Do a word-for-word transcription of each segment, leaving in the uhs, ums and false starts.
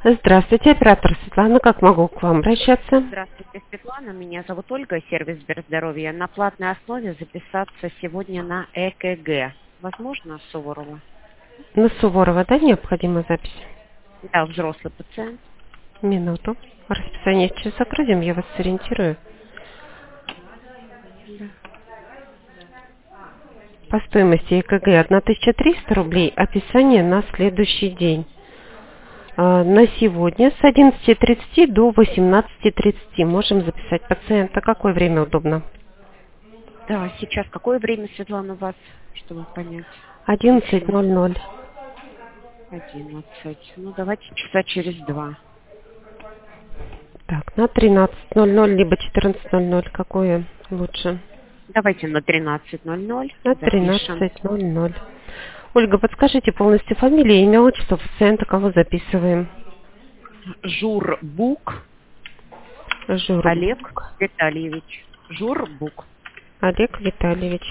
Здравствуйте, оператор Светлана. Как могу к вам обращаться? Здравствуйте, Светлана. Меня зовут Ольга, сервис Сберздоровья. На платной основе записаться сегодня на ЭКГ. Возможно, Суворова? На Суворова, да, необходима запись? Да, взрослый пациент. Минуту. Расписание сейчас загрузим, я вас сориентирую. Да. По стоимости ЭКГ тысяча триста рублей, описание на следующий день. А, На сегодня с одиннадцати тридцати до восемнадцати тридцати можем записать пациента. Какое время удобно? Да, сейчас какое время, Светлана, у вас, чтобы понять? одиннадцать ноль ноль. Одиннадцать. Ну, давайте часа через два. Так, на тринадцать ноль ноль либо четырнадцать ноль ноль. Какое лучше? Давайте на тринадцать ноль ноль На запишем. тринадцать ноль ноль. Ольга, подскажите полностью фамилия, имя, отчество пациента, кого записываем? Журбук Жур. Олег Витальевич. Журбук. Олег Витальевич.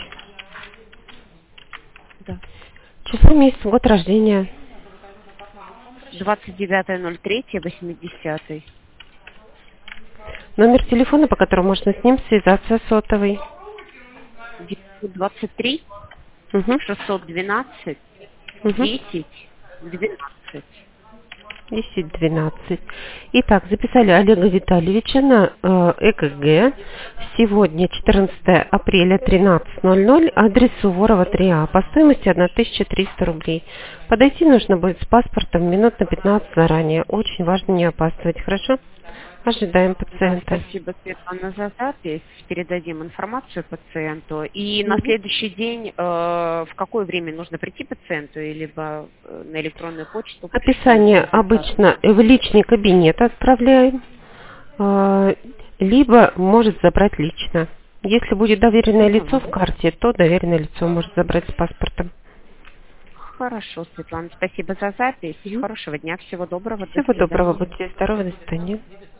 Да. Число, месяц, год рождения. двадцать девятое ноль третье восьмидесятый. Номер телефона, по которому можно с ним связаться, сотовый. девятьсот двадцать три Угу. шестьсот двенадцать Угу. десять двенадцать. десять двенадцать. Итак, записали Олега Витальевича на э, ЭКГ. Сегодня четырнадцатое апреля тринадцать ноль ноль. Адрес Суворова три А. По стоимости тысяча триста рублей. Подойти нужно будет с паспортом минут на пятнадцать заранее. Очень важно не опаздывать. Хорошо? Ожидаем Да, пациента. спасибо, Светлана, за запись. Передадим информацию пациенту. И на Мгм. следующий день э, в какое время нужно прийти пациенту, либо э, на электронную почту? Описание обычно в личный кабинет отправляем, э, либо может забрать лично. Если будет доверенное лицо в карте, то доверенное лицо может забрать с паспортом. Хорошо, Светлана, спасибо за запись. Мгм. Хорошего дня, всего доброго, до Всего доброго, свидания. будьте здоровы, до свидания.